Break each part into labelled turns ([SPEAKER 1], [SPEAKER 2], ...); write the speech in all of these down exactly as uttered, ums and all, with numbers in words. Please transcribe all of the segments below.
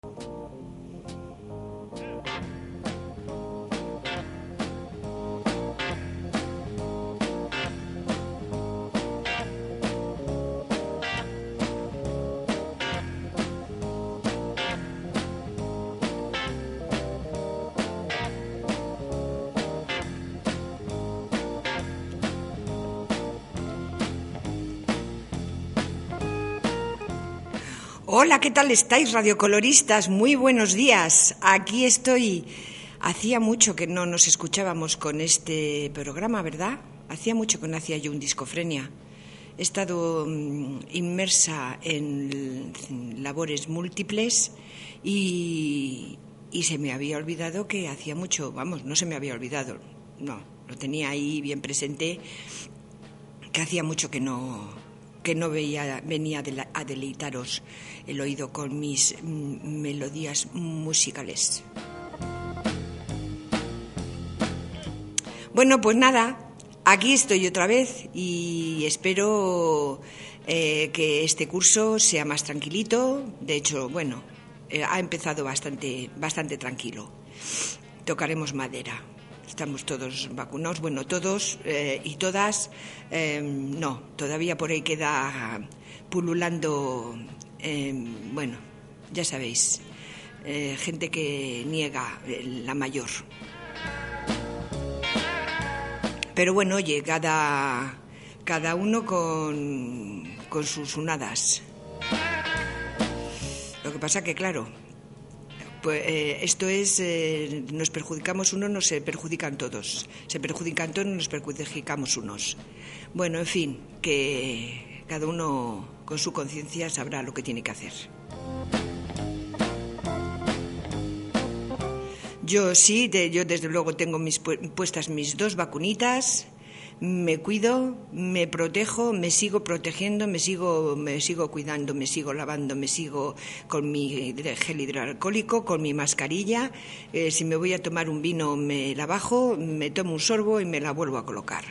[SPEAKER 1] Hola, ¿qué tal estáis, radiocoloristas? Muy buenos días. Aquí estoy. Hacía mucho que no nos escuchábamos con este programa, ¿verdad? Hacía mucho que no hacía yo un Discofrenia. He estado um, inmersa en, en labores múltiples y, y se me había olvidado que hacía mucho, vamos, no se me había olvidado, no, lo tenía ahí bien presente, que hacía mucho que no... que no veía, venía a deleitaros el oído con mis melodías musicales. Bueno, pues nada, aquí estoy otra vez y espero eh, que este curso sea más tranquilito. De hecho, bueno, eh, ha empezado bastante, bastante tranquilo. Tocaremos madera. Estamos todos vacunados, bueno, todos eh, y todas, eh, no, todavía por ahí queda pululando, eh, bueno, ya sabéis, eh, gente que niega eh, la mayor. Pero bueno, oye, cada, cada uno con, con sus unadas. Lo que pasa que, claro, pues eh, esto es, eh, nos perjudicamos unos, nos se perjudican todos. Se perjudican todos, nos perjudicamos unos. Bueno, en fin, que cada uno con su conciencia sabrá lo que tiene que hacer. Yo sí, de, yo desde luego tengo mis puestas mis dos vacunitas. Me cuido, me protejo, me sigo protegiendo, me sigo, me sigo cuidando, me sigo lavando, me sigo con mi gel hidroalcohólico, con mi mascarilla. Eh, si me voy a tomar un vino me la bajo, me tomo un sorbo y me la vuelvo a colocar.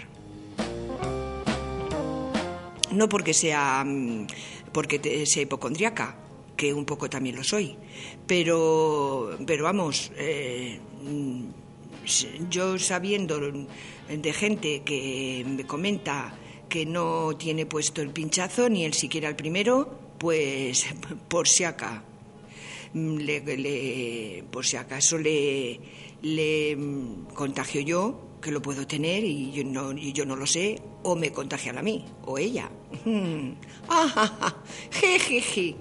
[SPEAKER 1] No porque sea, porque sea hipocondriaca, que un poco también lo soy, pero, pero vamos, eh, yo sabiendo de gente que me comenta que no tiene puesto el pinchazo, ni el siquiera el primero, pues por si acaso, le, le, por si acaso le, le contagio yo, que lo puedo tener y yo no, y yo no lo sé, o me contagian a mí, o ella. Ah, jejeje.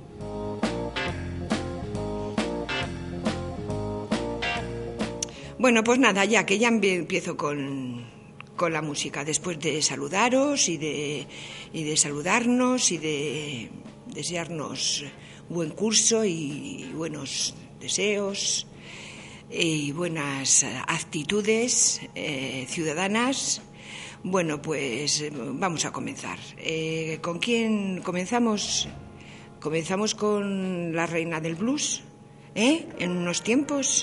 [SPEAKER 1] Bueno, pues nada, ya que ya empiezo con, con la música, después de saludaros y de, y de saludarnos y de desearnos buen curso y buenos deseos y buenas actitudes eh, ciudadanas. Bueno, pues vamos a comenzar. Eh, ¿Con quién comenzamos? Comenzamos con la reina del blues, ¿eh? En unos tiempos.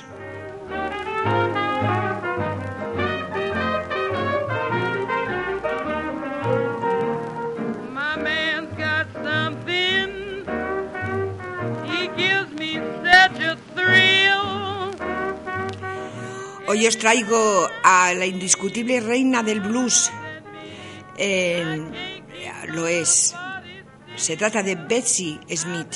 [SPEAKER 1] Hoy os traigo a la indiscutible reina del blues. Eh, lo es. Se trata de Bessie Smith.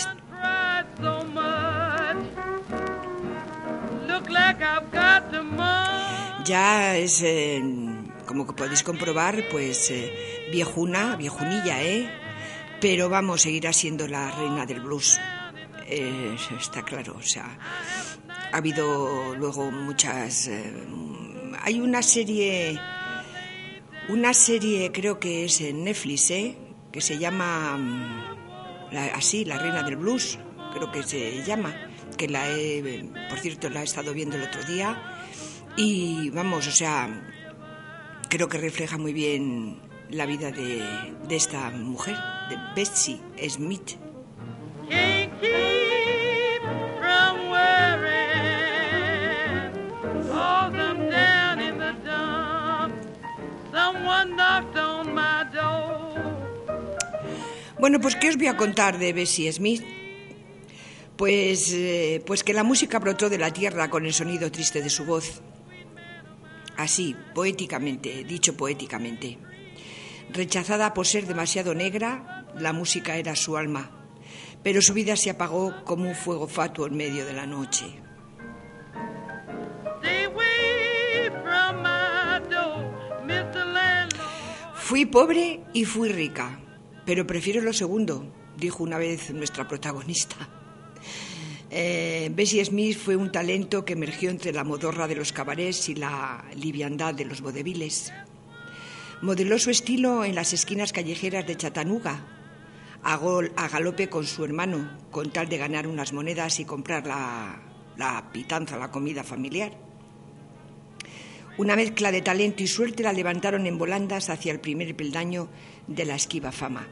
[SPEAKER 1] Ya es, eh, como que podéis comprobar, pues eh, viejuna, viejunilla, ¿eh? Pero vamos, seguirá siendo la reina del blues. Eh, está claro, o sea, ha habido luego muchas... Eh, hay una serie, una serie creo que es en Netflix, ¿eh? Que se llama, la, así, La Reina del Blues, creo que se llama, que la he, por cierto, la he estado viendo el otro día y vamos, o sea, creo que refleja muy bien la vida de, de esta mujer, de Bessie Smith. Bueno, pues ¿qué os voy a contar de Bessie Smith? Pues, eh, pues que la música brotó de la tierra con el sonido triste de su voz. Así, poéticamente, dicho poéticamente. Rechazada por ser demasiado negra, la música era su alma, pero su vida se apagó como un fuego fatuo en medio de la noche. Fui pobre y fui rica, pero prefiero lo segundo, dijo una vez nuestra protagonista. Eh, Bessie Smith fue un talento que emergió entre la modorra de los cabarets y la liviandad de los vodeviles. Modeló su estilo en las esquinas callejeras de Chattanooga, a, gol, a galope con su hermano, con tal de ganar unas monedas y comprar la, la pitanza, la comida familiar. Una mezcla de talento y suerte la levantaron en volandas hacia el primer peldaño de la esquiva fama.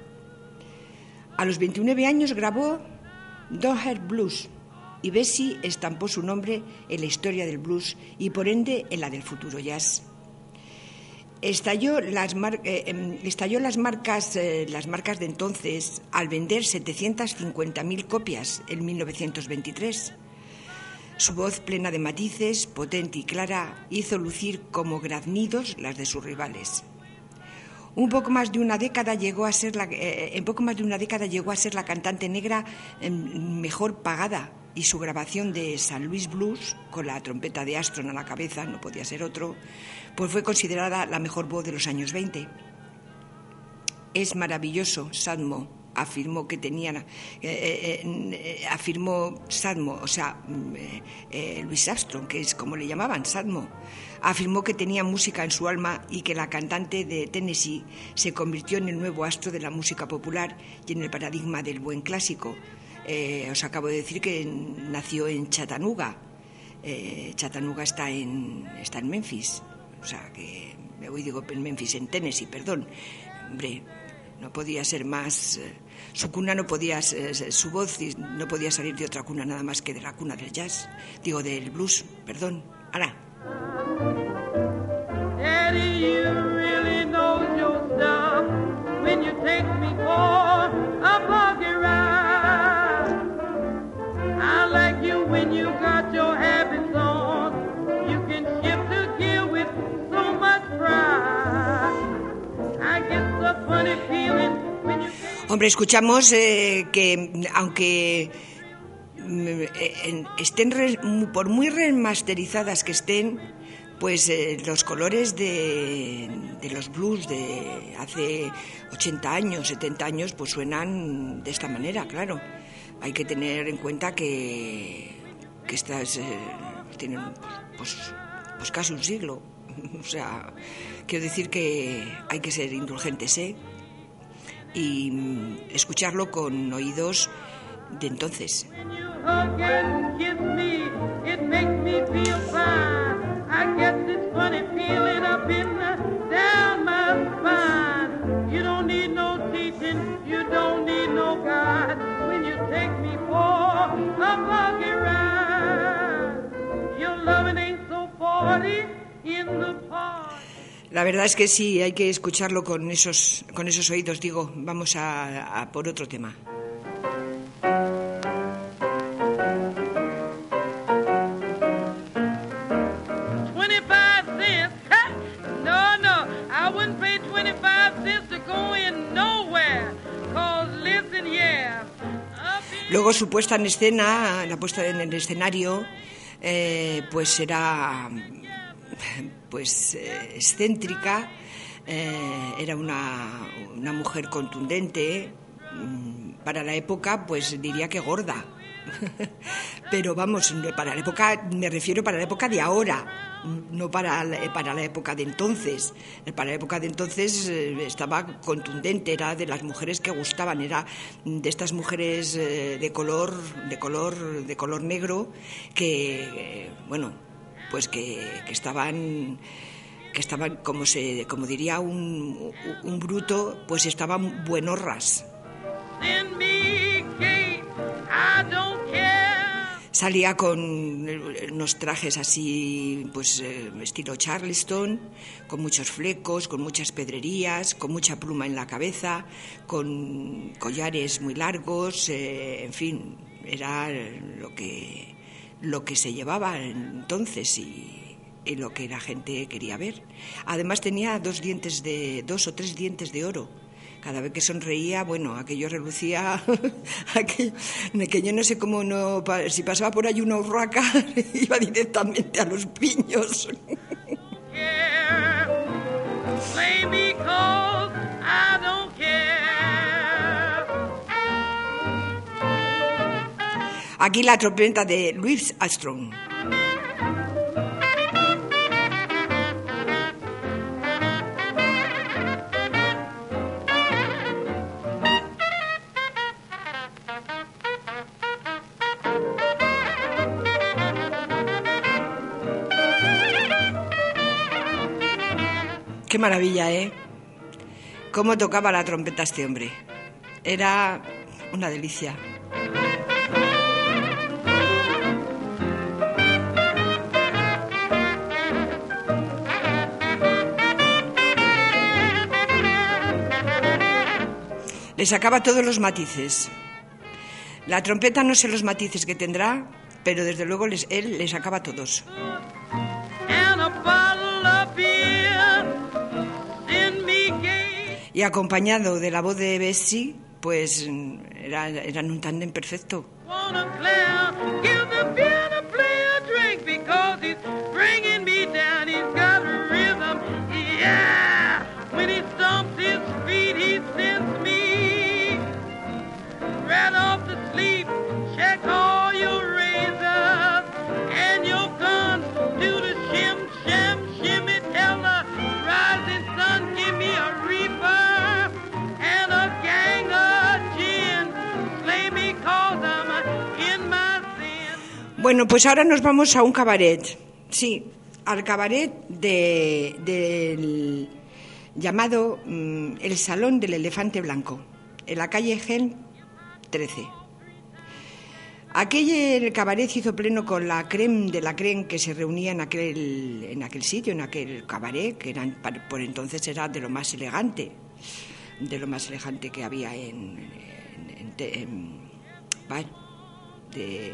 [SPEAKER 1] A los veintinueve años grabó Don't Hurt Blues y Bessie estampó su nombre en la historia del blues y por ende en la del futuro jazz. Estalló las, mar- eh, estalló las marcas eh, las marcas de entonces al vender setecientas cincuenta mil copias en mil novecientos veintitrés. Su voz plena de matices, potente y clara, hizo lucir como graznidos las de sus rivales. Un poco más de una década llegó a ser la, eh, en poco más de una década llegó a ser la cantante negra eh, mejor pagada, y su grabación de San Luis Blues, con la trompeta de Astron a la cabeza, no podía ser otro, pues fue considerada la mejor voz de los años veinte. Es maravilloso, Sadmo, afirmó que tenían, eh, eh, eh, afirmó Sadmo, o sea, eh, eh, Louis Armstrong, que es como le llamaban, Sadmo, afirmó que tenía música en su alma y que la cantante de Tennessee se convirtió en el nuevo astro de la música popular y en el paradigma del buen clásico. Eh, os acabo de decir que nació en Chattanooga. Eh, Chattanooga está en, está en Memphis, o sea que, hoy digo en Memphis, en Tennessee, perdón. Hombre, no podía ser más, eh, su cuna no podía, eh, su voz no podía salir de otra cuna nada más que de la cuna del jazz, digo del blues, perdón. Ahora. Daddy, you really know your stuff when you take me for a buggy ride. I like you when you got your habits on. You can shift the gear with so much pride. I get the funny feeling when you... Hombre, escuchamos eh, que aunque eh, estén re, por muy remasterizadas que estén, pues eh, los colores de, de los blues de hace ochenta años, setenta años, pues suenan de esta manera, claro. Hay que tener en cuenta que, que estas eh, tienen pues, pues casi un siglo. O sea, quiero decir que hay que ser indulgentes, ¿eh? Y escucharlo con oídos de entonces. La verdad es que sí, hay que escucharlo con esos, con esos oídos. Digo, vamos a, a por otro tema. Luego su puesta en escena, la puesta en el escenario, eh, pues será pues eh, excéntrica, eh, era una, una mujer contundente, para la época pues diría que gorda, pero vamos, para la época, me refiero para la época de ahora, no para la, para la época de entonces. Para la época de entonces eh, estaba contundente, era de las mujeres que gustaban, era de estas mujeres eh, de color, de color, de color negro que, eh, bueno, pues que, que estaban, que estaban, como se, como diría un, un bruto, pues estaban buenorras. Salía con unos trajes así, pues eh, estilo Charleston, con muchos flecos, con muchas pedrerías, con mucha pluma en la cabeza, con collares muy largos, eh, en fin, era lo que, lo que se llevaba entonces y, y lo que la gente quería ver. Además tenía dos dientes de, dos o tres dientes de oro. Cada vez que sonreía, bueno, aquello relucía, aquello, que yo no sé cómo no, si pasaba por ahí una urraca, iba directamente a los piños. Aquí la trompeta de Louis Armstrong. Qué maravilla, ¿eh? Cómo tocaba la trompeta este hombre. Era una delicia. Le sacaba todos los matices. La trompeta no sé los matices que tendrá, pero desde luego les, él le sacaba todos. Y acompañado de la voz de Bessie, pues era, eran un tándem perfecto. Bueno, pues ahora nos vamos a un cabaret, sí, al cabaret de, del llamado mm, el Salón del Elefante Blanco, en la calle Gen trece. Aquel el cabaret hizo pleno con la creme de la creme que se reunía en aquel, en aquel sitio, en aquel cabaret, que eran, por entonces era de lo más elegante, de lo más elegante que había en... en, en, en, en bueno, de...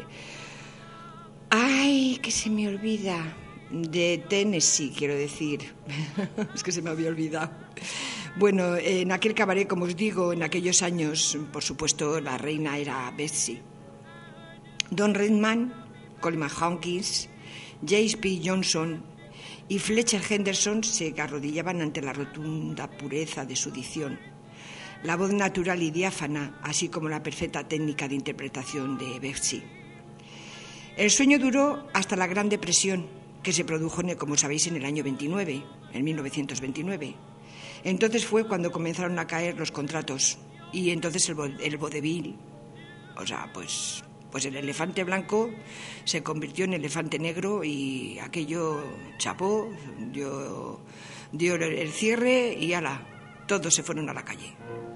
[SPEAKER 1] Ay, que se me olvida. De Tennessee, quiero decir. Es que se me había olvidado. Bueno, en aquel cabaret, como os digo, en aquellos años, por supuesto, la reina era Bessie. Don Redman, Coleman Hawkins, James P. Johnson y Fletcher Henderson se arrodillaban ante la rotunda pureza de su dicción, la voz natural y diáfana, así como la perfecta técnica de interpretación de Bessie. El sueño duró hasta la Gran Depresión, que se produjo, como sabéis, en el año veintinueve, en mil novecientos veintinueve. Entonces fue cuando comenzaron a caer los contratos y entonces el, el vodevil, o sea, pues, pues el elefante blanco se convirtió en elefante negro y aquello chapó, dio, dio el cierre y ala, todos se fueron a la calle.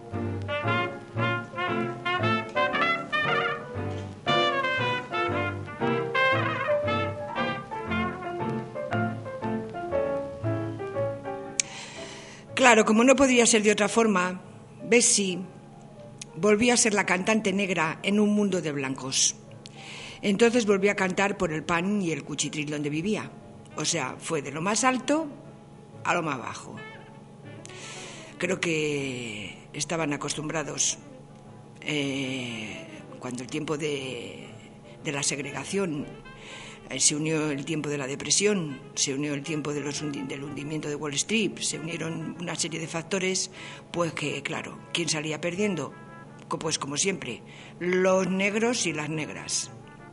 [SPEAKER 1] Claro, como no podría ser de otra forma, Bessie volvió a ser la cantante negra en un mundo de blancos. Entonces volvió a cantar por el pan y el cuchitril donde vivía. O sea, fue de lo más alto a lo más bajo. Creo que estaban acostumbrados eh, cuando el tiempo de, de la segregación se unió el tiempo de la depresión, se unió el tiempo de los hundi- del hundimiento de Wall Street, se unieron una serie de factores, pues que, claro, ¿quién salía perdiendo? Pues como siempre, los negros y las negras.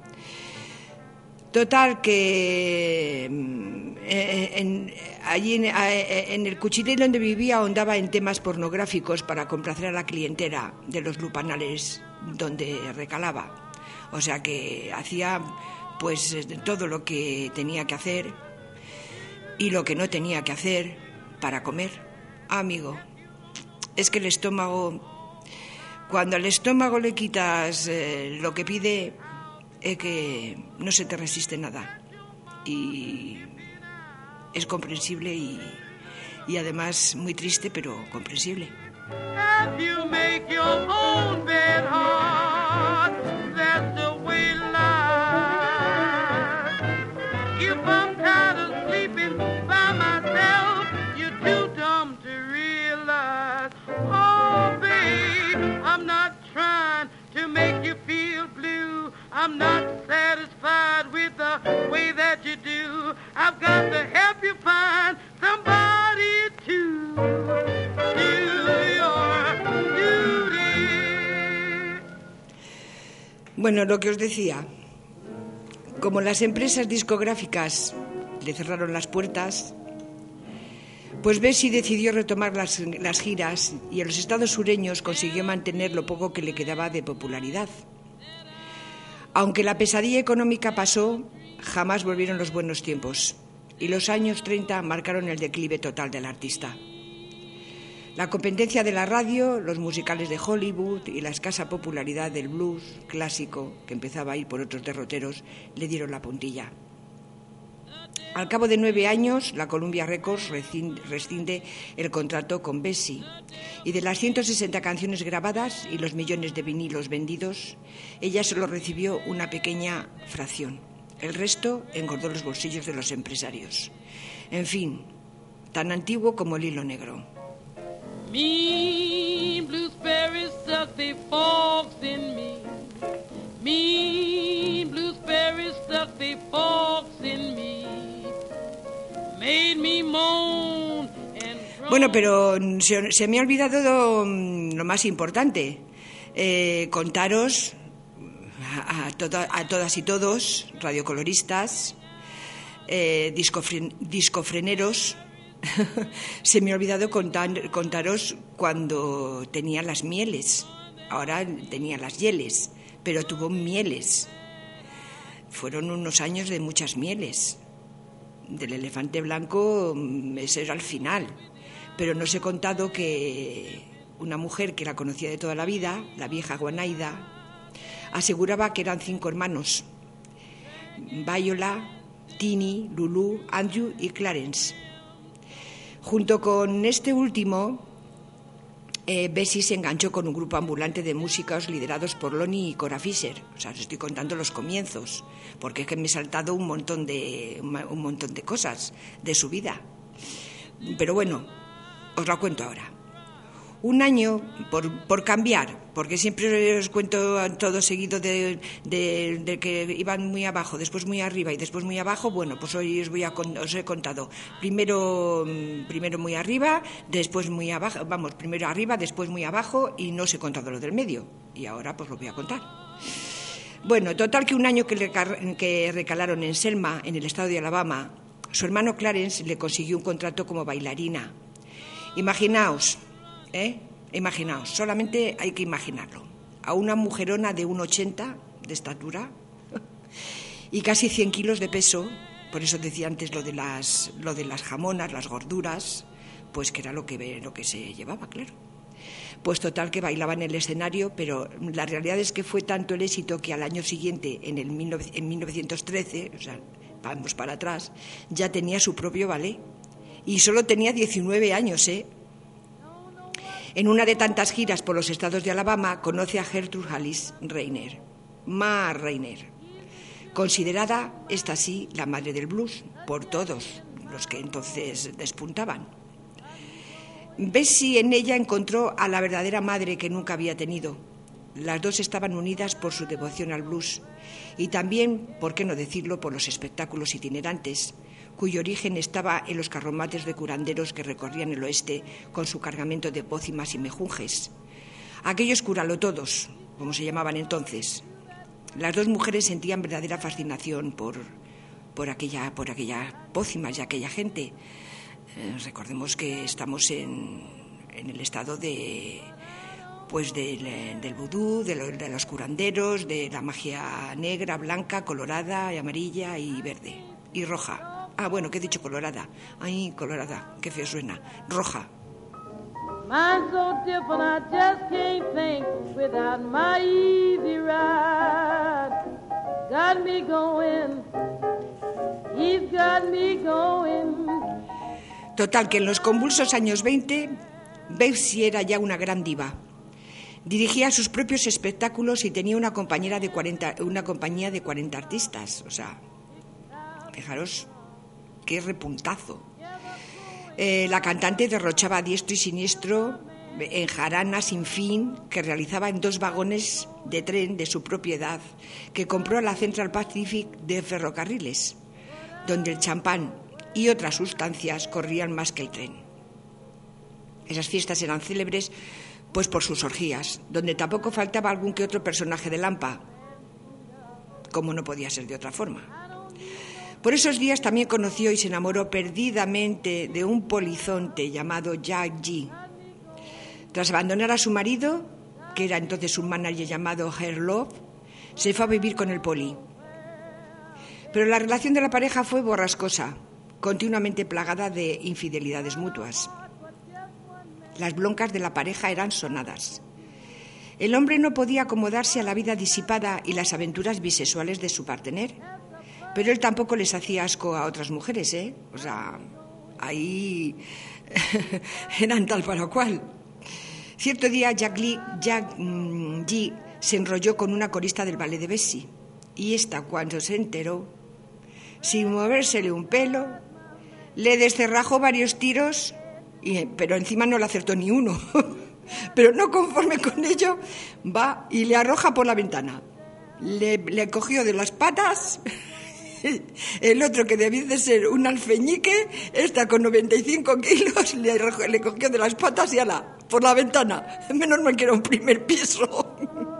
[SPEAKER 1] Total que eh, en, allí en, en el cuchitril donde vivía ahondaba en temas pornográficos para complacer a la clientela de los lupanales donde recalaba. O sea que hacía pues todo lo que tenía que hacer y lo que no tenía que hacer para comer. Ah, amigo, es que el estómago, cuando al estómago le quitas eh, lo que pide, es que no se te resiste nada y es comprensible y, y además muy triste, pero comprensible. If you make your own bed hard, that's the
[SPEAKER 2] if I'm tired of sleeping by myself, you're too dumb to realize. Oh, babe, I'm not trying to make you feel blue. I'm not satisfied with the way that you do. I've got to help you find somebody to do your duty.
[SPEAKER 1] Bueno, lo que os decía, como las empresas discográficas le cerraron las puertas, pues Bessie decidió retomar las, las giras y en los estados sureños consiguió mantener lo poco que le quedaba de popularidad. Aunque la pesadilla económica pasó, jamás volvieron los buenos tiempos y los años treinta marcaron el declive total del artista. La competencia de la radio, los musicales de Hollywood y la escasa popularidad del blues clásico, que empezaba a ir por otros derroteros, le dieron la puntilla. Al cabo de nueve años, la Columbia Records rescinde el contrato con Bessie y de las ciento sesenta canciones grabadas y los millones de vinilos vendidos, ella solo recibió una pequeña fracción. El resto engordó los bolsillos de los empresarios. En fin, tan antiguo como el hilo negro.
[SPEAKER 2] Mean blueberries stuck their forks in me. Mean blueberries stuck their forks in me. Made me moan and groan.
[SPEAKER 1] Bueno, pero se, se me ha olvidado lo, lo más importante. Eh, contaros a, a, to, a todas y todos, radiocoloristas, eh, discofren, discofreneros. Se me ha olvidado contar, contaros cuando tenía las mieles. Ahora tenía las hieles, pero tuvo mieles. Fueron unos años de muchas mieles. Del elefante blanco, ese era el final. Pero no os he contado que una mujer que la conocía de toda la vida, la vieja Guanaida, aseguraba que eran cinco hermanos: Viola, Tini, Lulu, Andrew y Clarence. Junto con este último, eh, Bessie se enganchó con un grupo ambulante de músicos liderados por Lonnie y Cora Fisher. O sea, os estoy contando los comienzos, porque es que me he saltado un montón de, un montón de cosas de su vida. Pero bueno, os lo cuento ahora. Un año, por, por cambiar, porque siempre os cuento todo seguido de, de, de que iban muy abajo, después muy arriba y después muy abajo. Bueno, pues hoy os voy a os he contado primero, primero muy arriba, después muy abajo, vamos, primero arriba, después muy abajo, y no os he contado lo del medio. Y ahora pues lo voy a contar. Bueno, total que un año que, le, que recalaron en Selma, en el estado de Alabama, su hermano Clarence le consiguió un contrato como bailarina. Imaginaos, ¿eh? Imaginaos, solamente hay que imaginarlo. A una mujerona de uno ochenta de estatura y casi cien kilos de peso, por eso decía antes lo de las, lo de las jamonas, las gorduras, pues que era lo que, lo que se llevaba, claro. Pues total que bailaba en el escenario, pero la realidad es que fue tanto el éxito que al año siguiente, en, el mil novecientos trece, o sea, vamos para atrás, ya tenía su propio ballet. Y solo tenía diecinueve años, ¿eh? En una de tantas giras por los estados de Alabama, conoce a Gertrude Alice Rayner, Ma Rayner, considerada, esta sí, la madre del blues, por todos los que entonces despuntaban. Bessie en ella encontró a la verdadera madre que nunca había tenido. Las dos estaban unidas por su devoción al blues y también, por qué no decirlo, por los espectáculos itinerantes, cuyo origen estaba en los carromates de curanderos que recorrían el oeste con su cargamento de pócimas y mejunjes. Aquellos curalotodos, como se llamaban entonces. Las dos mujeres sentían verdadera fascinación por, por, aquella, por aquellas pócimas y aquella gente. Eh, recordemos que estamos en, en el estado de, pues del, del vudú, de, lo, de los curanderos, de la magia negra, blanca, colorada, y amarilla y verde y roja. Ah, bueno, que he dicho colorada. Ay, colorada, qué feo suena. Roja.
[SPEAKER 2] Mine's so different, I just can't think without my easy ride. Got me going, he's got me going.
[SPEAKER 1] Total, que en los convulsos años veinte, Bessie era ya una gran diva. Dirigía sus propios espectáculos y tenía una compañera de cuarenta, una compañía de cuarenta artistas, o sea, Fijaros qué repuntazo. Eh, la cantante derrochaba a diestro y siniestro en jarana sin fin que realizaba en dos vagones de tren de su propiedad que compró a la Central Pacific de Ferrocarriles, donde el champán y otras sustancias corrían más que el tren. Esas fiestas eran célebres pues por sus orgías, donde tampoco faltaba algún que otro personaje de Lampa, como no podía ser de otra forma. Por esos días también conoció y se enamoró perdidamente de un polizonte llamado Jack G. Tras abandonar a su marido, que era entonces un manager llamado Herr Love, se fue a vivir con el poli. Pero la relación de la pareja fue borrascosa, continuamente plagada de infidelidades mutuas. Las broncas de la pareja eran sonadas. El hombre no podía acomodarse a la vida disipada y las aventuras bisexuales de su partener, pero él tampoco les hacía asco a otras mujeres, ¿eh? O sea, ahí eran tal para cual. Cierto día Jack, Lee, Jack mmm, G se enrolló con una corista del ballet de Bessie, y esta, cuando se enteró, sin movérsele un pelo, le descerrajó varios tiros, y, pero encima no le acertó ni uno. Pero no conforme con ello, va y le arroja por la ventana. Le, le cogió de las patas. El otro, que debía de ser un alfeñique, está con noventa y cinco kilos, le, le cogió de las patas y ala, por la ventana. Menos mal que era un primer piso.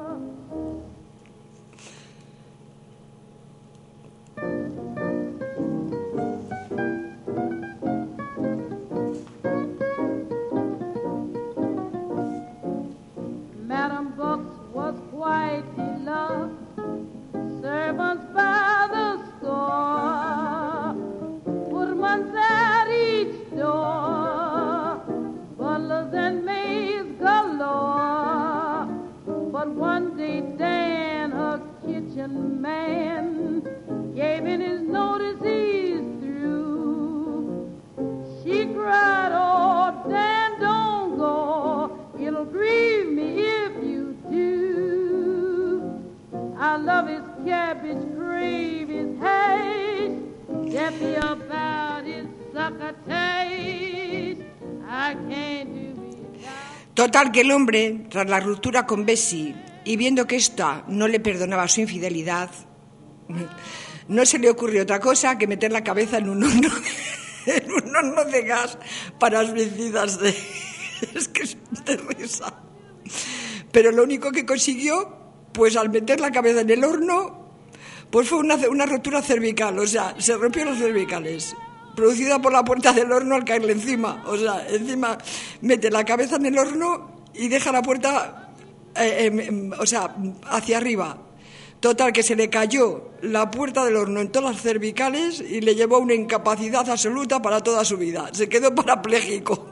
[SPEAKER 2] Madam Books was quite beloved, servants by the score, footmen at each door, butlers and maids galore. But one day Dan, her kitchen man, gave in his notice he's through. She cried, "Oh, Dan, don't go, it'll grieve me if you do. I love his cabbage, crave his hash, deafy about his sucker taste. I can't do without."
[SPEAKER 1] Total, que el hombre, tras la ruptura con Bessie y viendo que ésta no le perdonaba su infidelidad, no se le ocurrió otra cosa que meter la cabeza en un horno, en un horno de gas para suicidarse. Es que es de risa. Pero lo único que consiguió, pues al meter la cabeza en el horno, pues fue una, una rotura cervical, o sea, se rompió los cervicales, producida por la puerta del horno al caerle encima. O sea, encima mete la cabeza en el horno y deja la puerta, eh, eh, o sea, hacia arriba. Total, que se le cayó la puerta del horno en todas las cervicales y le llevó una incapacidad absoluta para toda su vida. Se quedó parapléjico.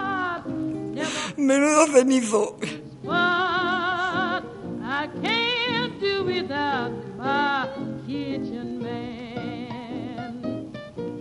[SPEAKER 1] Menudo cenizo.
[SPEAKER 2] But I can't do without my kitchen man.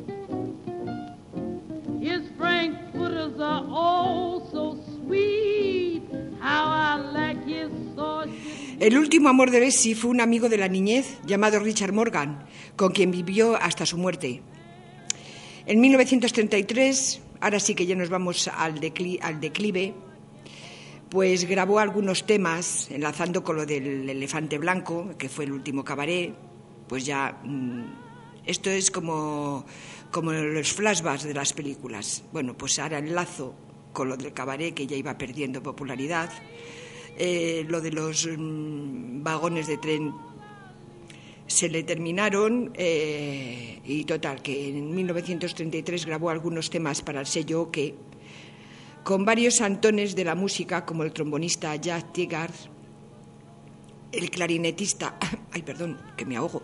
[SPEAKER 2] His frankfurters are all so sweet. How I like his sausage.
[SPEAKER 1] El último amor de Bessie fue un amigo de la niñez llamado Richard Morgan, con quien vivió hasta su muerte. En mil novecientos treinta y tres, ahora sí que ya nos vamos al, decli- al declive, pues grabó algunos temas enlazando con lo del Elefante Blanco, que fue el último cabaret. Pues ya, mmm, esto es como, como los flashbacks de las películas. Bueno, pues ahora enlazo con lo del cabaret, que ya iba perdiendo popularidad. Eh, lo de los mmm, vagones de tren se le terminaron, eh, y total, que en mil novecientos treinta y tres grabó algunos temas para el sello OK, con varios santones de la música, como el trombonista Jack Tigard, el clarinetista, ay, perdón, que me ahogo,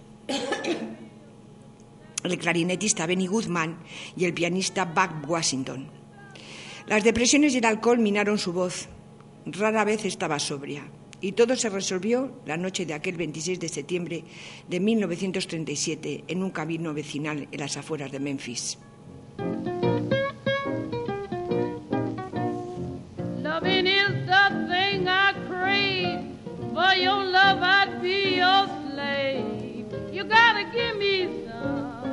[SPEAKER 1] el clarinetista Benny Goodman y el pianista Buck Washington. Las depresiones y el alcohol minaron su voz. Rara vez estaba sobria. Y todo se resolvió la noche de aquel veintiséis de septiembre de mil novecientos treinta y siete en un camino vecinal en las afueras de Memphis.
[SPEAKER 2] Loving is the thing I crave. For your love I'd be your slave. You gotta give me some.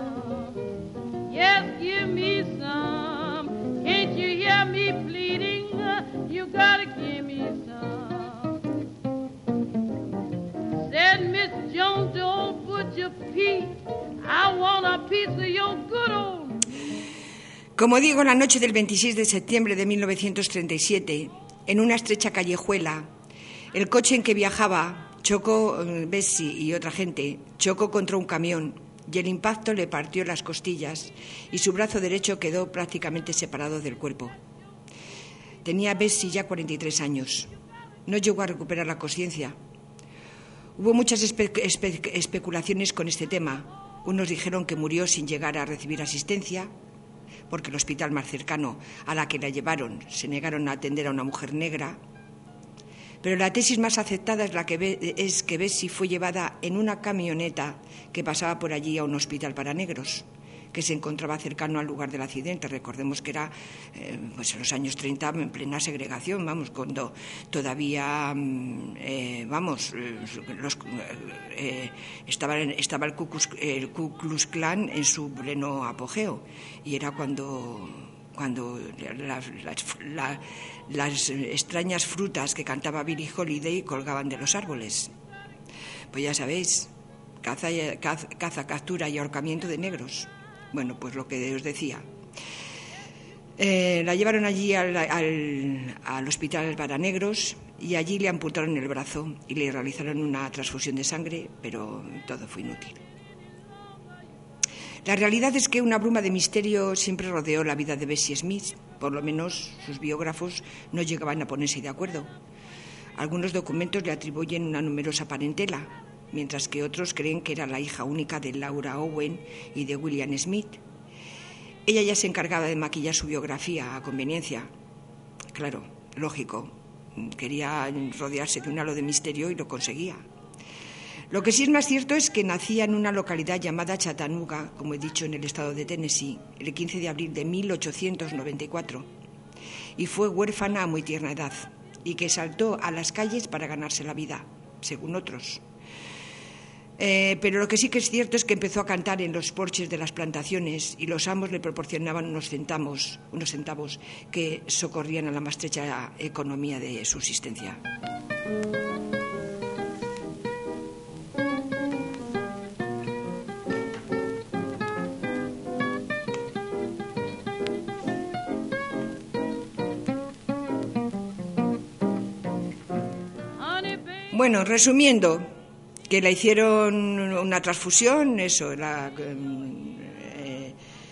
[SPEAKER 1] Como digo, la noche del veintiséis de septiembre de mil novecientos treinta y siete, en una estrecha callejuela, el coche en que viajaba chocó, Bessie y otra gente, chocó contra un camión y el impacto le partió las costillas y su brazo derecho quedó prácticamente separado del cuerpo. Tenía Bessie ya cuarenta y tres años. No llegó a recuperar la conciencia. Hubo muchas espe- espe- especulaciones con este tema. Unos dijeron que murió sin llegar a recibir asistencia, porque el hospital más cercano a la que la llevaron se negaron a atender a una mujer negra. Pero la tesis más aceptada es, la que ve, es que Bessie fue llevada en una camioneta que pasaba por allí a un hospital para negros, que se encontraba cercano al lugar del accidente. Recordemos que era eh, pues en los años treinta, en plena segregación, vamos, cuando todavía, eh, vamos, los, eh, estaba, estaba el Ku Klux, el Ku Klux Klan en su pleno apogeo, y era cuando, cuando las, las, la, las extrañas frutas que cantaba Billie Holiday colgaban de los árboles. Pues ya sabéis, caza, caza, caza captura y ahorcamiento de negros. Bueno, pues lo que os decía. Eh, la llevaron allí al, al, al hospital para negros y allí le amputaron el brazo y le realizaron una transfusión de sangre, pero todo fue inútil. La realidad es que una bruma de misterio siempre rodeó la vida de Bessie Smith. Por lo menos sus biógrafos no llegaban a ponerse de acuerdo. Algunos documentos le atribuyen una numerosa parentela, mientras que otros creen que era la hija única de Laura Owen y de William Smith. Ella ya se encargaba de maquillar su biografía a conveniencia. Claro, lógico, quería rodearse de un halo de misterio y lo conseguía. Lo que sí es más cierto es que nacía en una localidad llamada Chattanooga, como he dicho, en el estado de Tennessee, el quince de abril de mil ochocientos noventa y cuatro, y fue huérfana a muy tierna edad, y que saltó a las calles para ganarse la vida, según otros. Eh, pero lo que sí que es cierto es que empezó a cantar en los porches de las plantaciones y los amos le proporcionaban unos centavos, unos centavos que socorrían a la más estrecha economía de subsistencia. Bueno, resumiendo, que le hicieron una transfusión, eso, la, eh,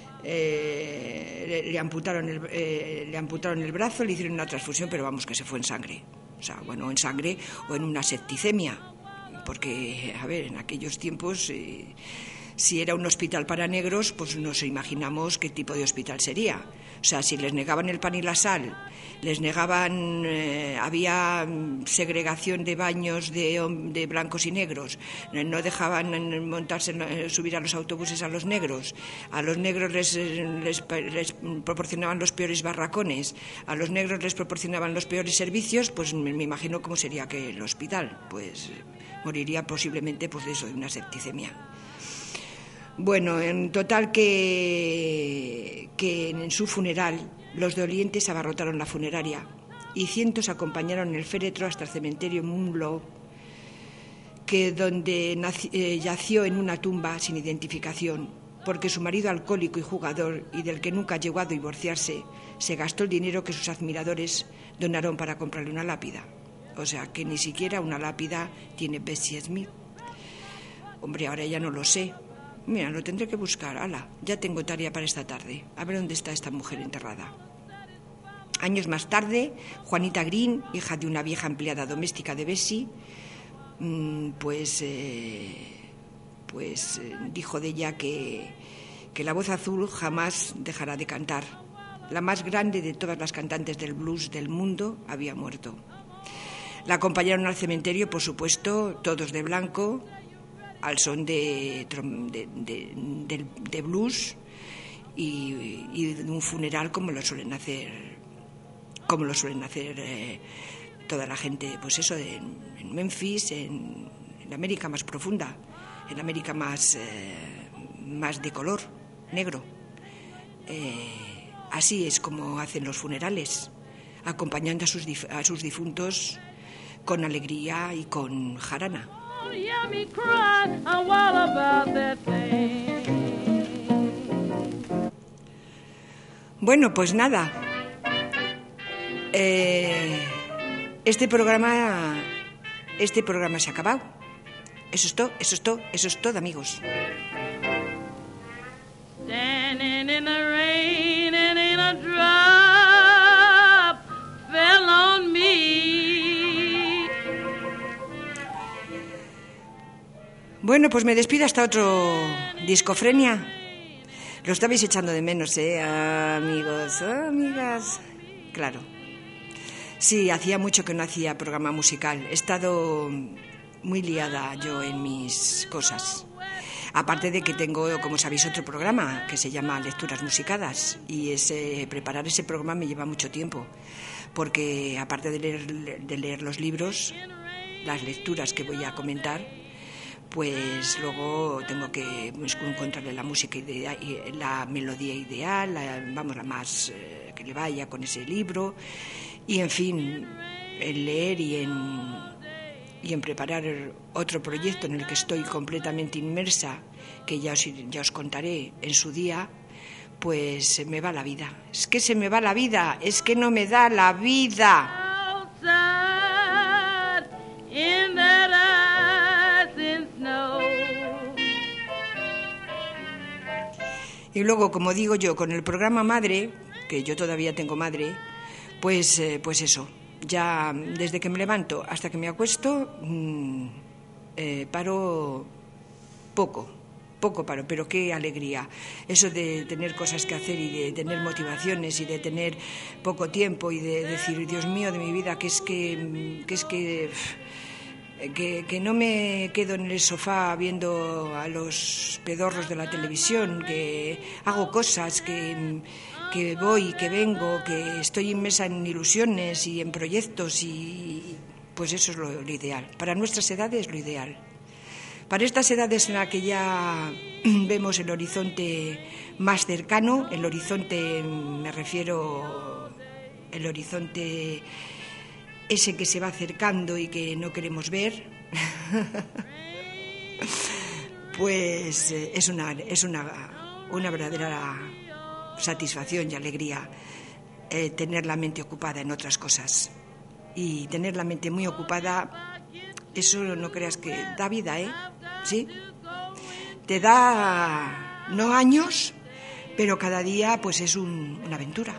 [SPEAKER 1] eh, le, le, amputaron el, eh, le amputaron el brazo, le hicieron una transfusión, pero vamos, que se fue en sangre. O sea, bueno, en sangre o en una septicemia, porque, a ver, en aquellos tiempos, eh, si era un hospital para negros, pues nos imaginamos qué tipo de hospital sería. O sea, si les negaban el pan y la sal, les negaban, eh, había segregación de baños de, de blancos y negros, no dejaban montarse, subir a los autobuses a los negros, a los negros les, les, les proporcionaban los peores barracones, a los negros les proporcionaban los peores servicios, pues me, me imagino cómo sería que el hospital, pues moriría posiblemente pues de eso, de una septicemia. Bueno, en total que, que en su funeral los dolientes abarrotaron la funeraria y cientos acompañaron el féretro hasta el cementerio Munlo, que donde nació, eh, yació en una tumba sin identificación, porque su marido alcohólico y jugador, y del que nunca llegó a divorciarse, se gastó el dinero que sus admiradores donaron para comprarle una lápida. O sea, que ni siquiera una lápida tiene Bessie Smith. Hombre, ahora ya no lo sé. Mira, lo tendré que buscar. Ala, ya tengo tarea para esta tarde. A ver dónde está esta mujer enterrada. Años más tarde, Juanita Green, hija de una vieja empleada doméstica de Bessie, pues, eh, pues eh, dijo de ella que, que la voz azul jamás dejará de cantar. La más grande de todas las cantantes del blues del mundo había muerto. La acompañaron al cementerio, por supuesto, todos de blanco, al son de, de, de, de, de blues y, y de un funeral como lo suelen hacer, como lo suelen hacer eh, toda la gente, pues eso, de, en Memphis, en, en la América más profunda, en la América más, eh, más de color, negro. Eh, así es como hacen los funerales, acompañando a sus, dif- a sus difuntos con alegría y con jarana.
[SPEAKER 2] hear me cry, and what about that thing?
[SPEAKER 1] Bueno, pues nada. Eh, este programa, este programa se ha acabado. Eso es todo, eso es todo, eso es todo, amigos.
[SPEAKER 2] Standing in the rain and ain't a drop fell on me.
[SPEAKER 1] Bueno, pues me despido hasta otro Discofrenia. Lo estabais echando de menos, ¿eh? Amigos, oh, amigas. Claro. Sí, hacía mucho que no hacía programa musical. He estado muy liada yo en mis cosas. Aparte de que tengo, como sabéis, otro programa que se llama Lecturas Musicadas. Y ese, preparar ese programa me lleva mucho tiempo. Porque aparte de leer, de leer los libros, las lecturas que voy a comentar, pues luego tengo que encontrarle la música idea, la melodía ideal, la, vamos, la más eh, que le vaya con ese libro, y en fin, en leer y en, y en preparar otro proyecto en el que estoy completamente inmersa, que ya os, ya os contaré en su día, pues se me va la vida. Es que se me va la vida, es que no me da la vida. Y luego, como digo yo, con el programa Madre, que yo todavía tengo madre, pues, eh, pues eso, ya desde que me levanto hasta que me acuesto, mmm, eh, paro poco, poco paro, pero qué alegría. Eso de tener cosas que hacer y de tener motivaciones y de tener poco tiempo y de decir, Dios mío de mi vida, que es que, que es que... Que, que no me quedo en el sofá viendo a los pedorros de la televisión, que hago cosas, que, que voy, que vengo, que estoy inmersa en ilusiones y en proyectos, y pues eso es lo, lo ideal. Para nuestras edades lo ideal. Para estas edades en las que ya vemos el horizonte más cercano, el horizonte, me refiero, el horizonte ese que se va acercando y que no queremos ver, pues eh, es una es una, una verdadera satisfacción y alegría eh, tener la mente ocupada en otras cosas. Y tener la mente muy ocupada, eso no creas que da vida, ¿eh? ¿Sí? Te da, no años, pero cada día pues es un, una aventura.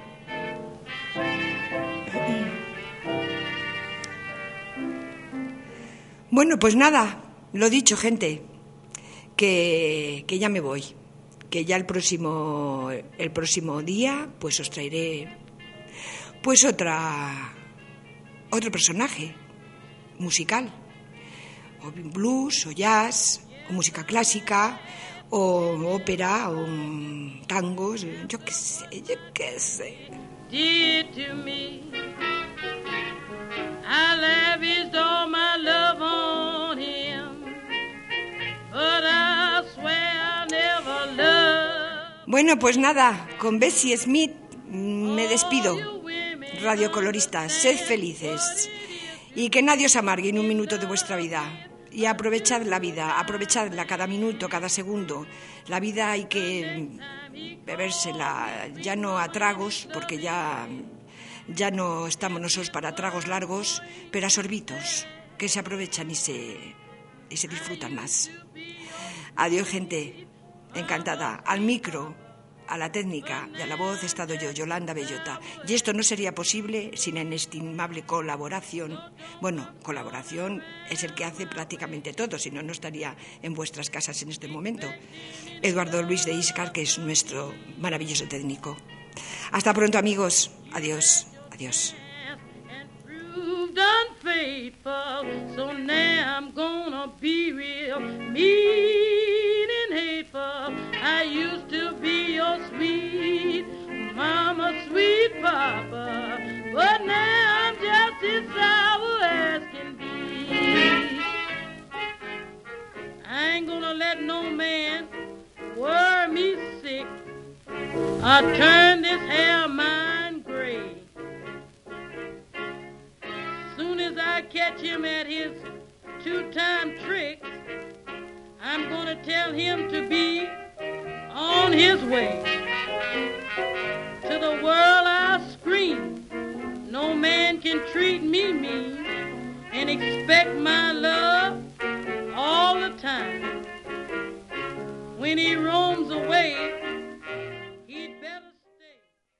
[SPEAKER 1] Bueno, pues nada, lo dicho, gente, que, que ya me voy, que ya el próximo, el próximo día pues os traeré pues otra, otro personaje musical, o blues, o jazz, o música clásica, o ópera, o tangos, yo qué sé, yo qué sé.
[SPEAKER 2] Dear to me, I lavished all my love on him, but I swear I never loved.
[SPEAKER 1] Bueno, pues nada, con Bessie Smith me despido. Radio Coloristas, sed felices y que nadie os amargue en un minuto de vuestra vida. Y aprovechad la vida, aprovechadla cada minuto, cada segundo. La vida hay que bebérsela, ya no a tragos, porque ya... Ya no estamos nosotros para tragos largos, pero a sorbitos, que se aprovechan y se, y se disfrutan más. Adiós, gente, encantada. Al micro, a la técnica y a la voz he estado yo, Yolanda Bellota. Y esto no sería posible sin la inestimable colaboración. Bueno, colaboración es el que hace prácticamente todo, si no, no estaría en vuestras casas en este momento. Eduardo Luis de Iscar, que es nuestro maravilloso técnico. Hasta pronto, amigos. Adiós. Adiós.
[SPEAKER 2] Unfaithful, so now I'm gonna be real mean and hateful. I used to be your sweet mama, sweet papa, but now I'm just as sour as can be. I ain't gonna let no man worry me sick. I turn this hair of mine gray. Soon as I catch him at his two-time tricks, I'm gonna tell him to be on his way. To the world I'll scream, no man can treat me mean and expect my